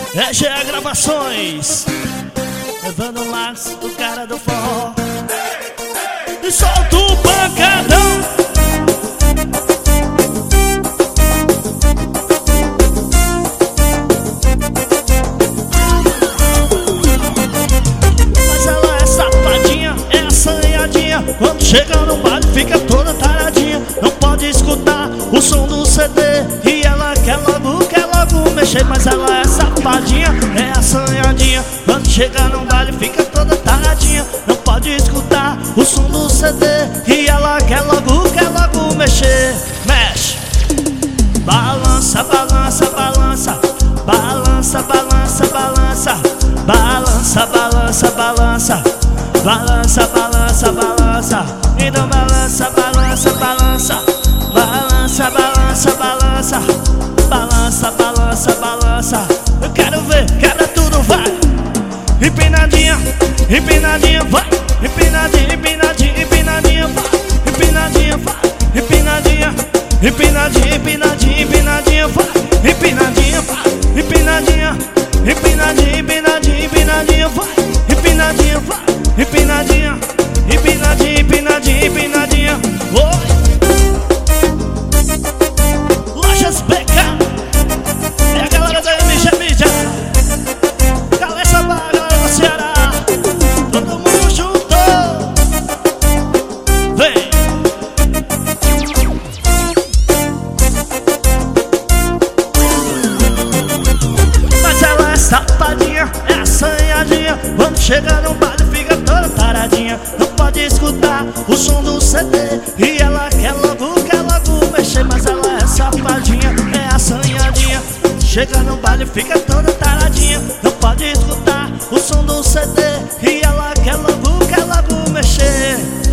EG Gravações, levando o laço do cara do forró. E solta o pancadão. Mas ela é safadinha, é assanhadinha. Quando chega no baile fica toda taradinha. Não pode escutar o som do CD e ela quer logo mexer. Mas ela é safadinha, é assanhadinha. Quando chega no baile fica toda taradinha. Não pode escutar o som do CD e ela quer logo mexer. Mexe, balança, balança, balança, balança, balança, balança, balança, balança, balança, balança, balança, balança. Então balança, balança, balança, balança, balança, balança, balança, balança, balança. Eu quero ver, quebra tudo, vai. Empinadinha, empinadinha, vai. Empinadinha, empinadinha, empinadinha, vai. Empinadinha, vai. Empinadinha, empinadinha, empinadinha, empinadinha, vai. Empinadinha, vai. Empinadinha, empinadinha, empinadinha, empinadinha, vai. Empinadinha, vai. Empinadinha, empinadinha, empinadinha, empinadinha. Oi. Lojas BK, é a galera da MG Mídia. Cala essa barra, galera do Ceará. Todo mundo junto. Vem. Mas ela é safadinha, é assanhadinha. Quando chega no baile fica toda taradinha. Não pode escutar o som do CD e ela quer logo mexer. Mas ela é safadinha, é assanhadinha. Chega no baile fica toda taradinha. Não pode escutar o som do CD e ela quer logo mexer.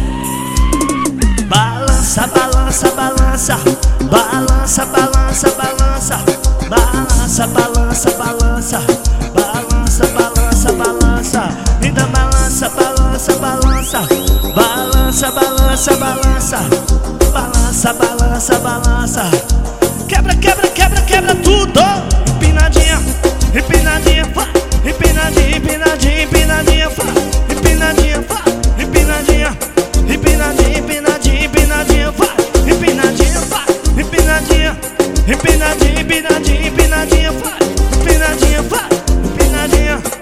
Balança, balança, balança, balança, balança, balança, balança, balança, balança, balança, balança, balança. Então balança, balança, balança, balança, balança, balança, balança, balança, balança. Quebra, quebra, quebra, quebra tudo. Empinadinha, empinadinha, vai. Empinadinha, empinadinha, empinadinha, vai. Empinadinha, vai. Empinadinha, empinadinha, empinadinha, empinadinha, vai. Empinadinha, vai. Empinadinha, empinadinha, empinadinha, empinadinha, vai. Empinadinha, vai. Empinadinha.